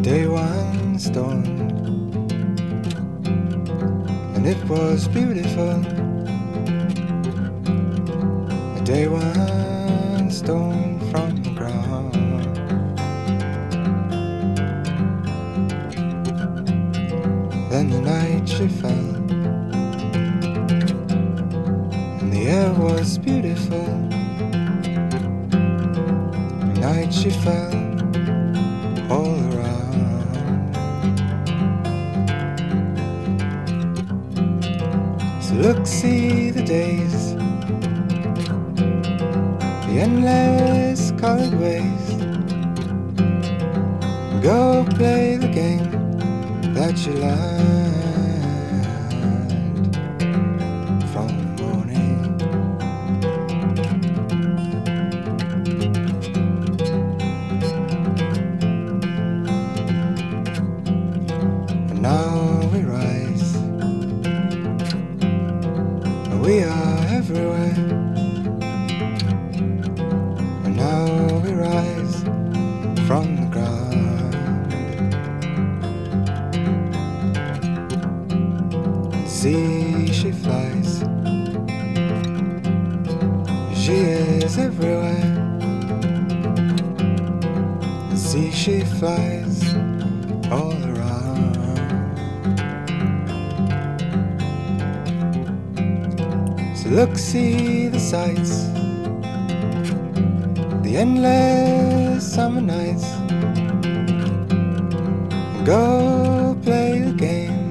Day one stormed, and it was beautiful. A day one stone from the ground. Then the night she fell, and the air was beautiful. The night she fell all around. So look, see the days, the endless colored ways. Go play the game that you learned from the morning. And now we rise, we are everywhere. And now we rise from the ground. See, she flies, she is everywhere. See, she flies all around. So look, see the sights, the endless summer nights. Go play the game